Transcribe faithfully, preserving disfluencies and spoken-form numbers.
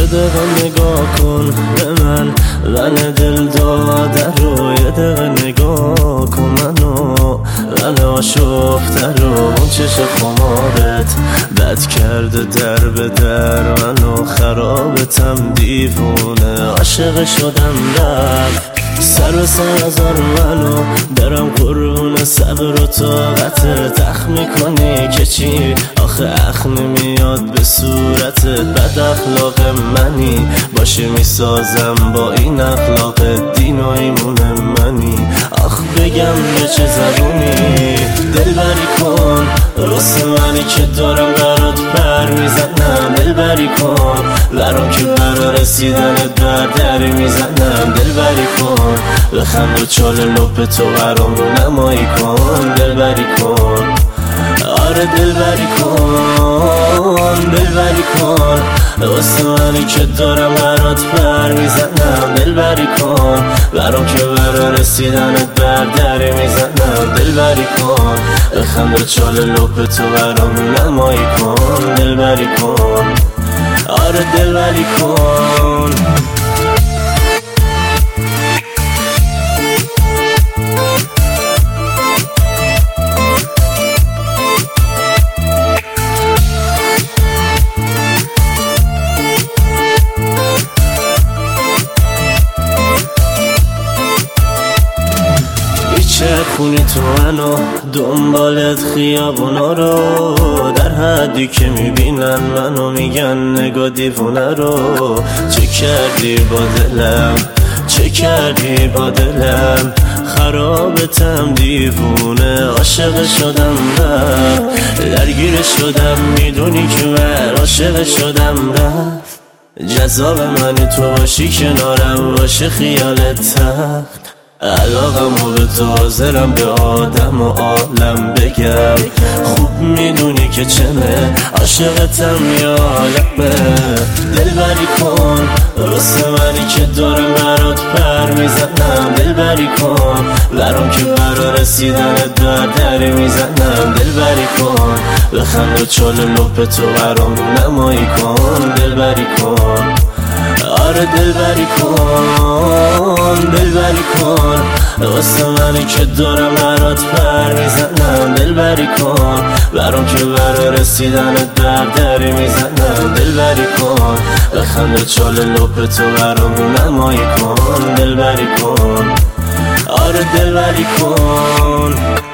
دقیقه نگاه کن به من، من دل داده رو. یه دقیقه نگاه کن منو، من آشفته رو. اون چش خمارت بد کرده در به در منو، خرابتم دیوونه عاشق شدم رفت سر و سر ازار منو. برم قربون صبر و طاقتت، اخ میکنی که چی آخه اخ نمیاد به صورتت. بد اخلاق منی باشه میسازم با این اخلاق، دین و ایمون منی. آخ بگم به چه زبونی دل بری کن، راست منی که دارم برات پر میزنم. دل بری کن برام که برا رسیدن در در میزنم. دل بری کن بخند و چال لپ تو برام رو نمایی کن. دل بری کن آره دل بری کن، دل بری کن واسه منی که دارم برات پر میزنم. دل بری کن برام که برا رسیدن در در میزنم. دل بری کن بخند و چال لپ تو برام رو نمایی کن. دل بری کن آره دل بری کن. چرخونی تو منو دنبالت خیابونا رو، در حدی که میبینن منو میگن نگاه دیوونه رو. چه کردی با دلم، چه کردی با دلم، خرابتم دیوونه عاشق شدم رفت. درگیر شدم میدونی که من عاشق شدم رفت. جذاب منی تو باشی کنارم باشه خیالت تخت. علاقمو به تو حاضرم به آدم و عالم بگم. خوب میدونی که چمه عاشقتم یا عالمه. دل بری کن راست منی که دارم برات پر میزنم. دل بری کن برام که برا رسیدن در در میزنم. دل بری کن بخند و چال لپ تو برام نمایی کن. دل بری کن آره دل بری کن، دل بری کن واسه منی که دارم برات پر میزنم. دل بری کن برام که برا رسیدن در در میزنم. دل بری کن بخند و چال لپ تو برام نمایی کن. دل بری کن آره دل بری کن.